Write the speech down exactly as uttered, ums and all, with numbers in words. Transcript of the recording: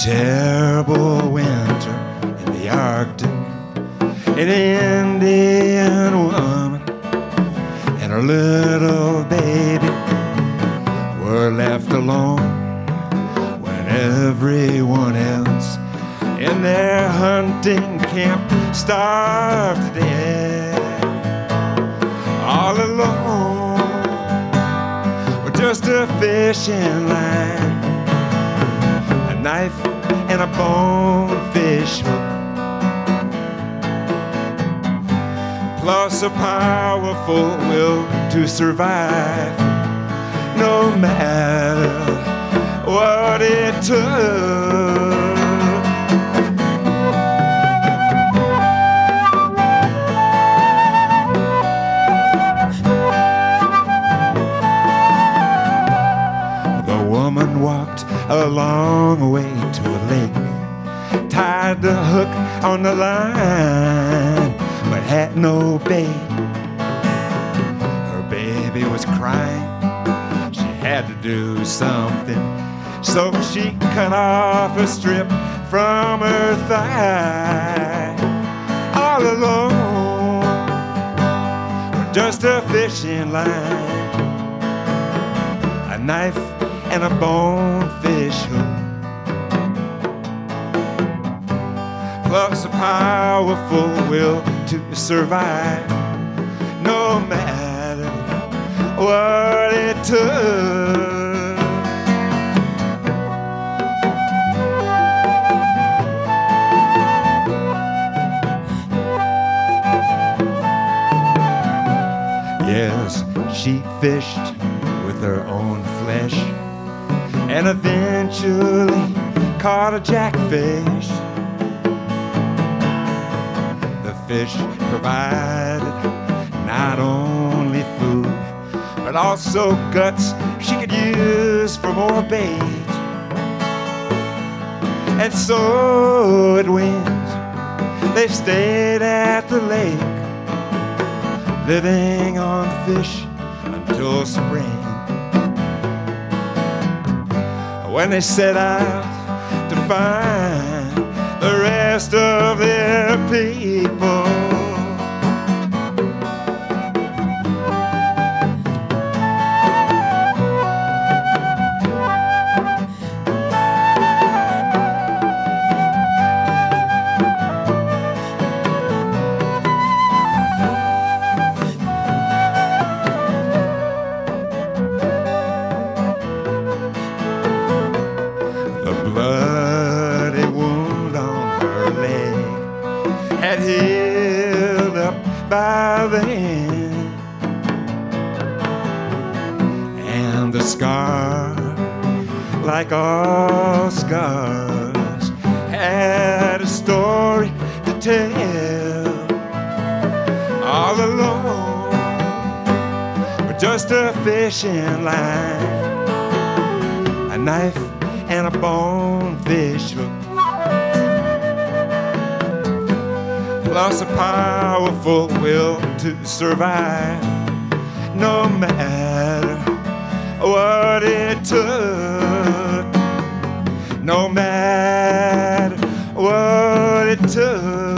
terrible winter in the Arctic. An Indian woman and her little baby were left alone when everyone else in their hunting camp starved to death. All alone with just a fishing line, a knife and a bonefish hook, plus a powerful will to survive, no matter what it took. The woman walked a long way to a lake, tied the hook on the line, but had no bait. Her baby was crying, she had to do something, so she cut off a strip from her thigh. All alone with just a fishing line, a knife and a bonefish hook, plus a powerful will to survive, no matter what it took. Yes, she fished with her own flesh and eventually caught a jackfish. The fish provided not only food, but also guts she could use for more bait. And so it went, they stayed at the lake, living on fish until spring, when they set out to find the rest of their people. Bloody wound on her leg had healed up by then, and the scar, like all scars, had a story to tell. All alone with just a fishing line, a knife and a bonefish hook, plus a powerful will to survive, no matter what it took, no matter what it took.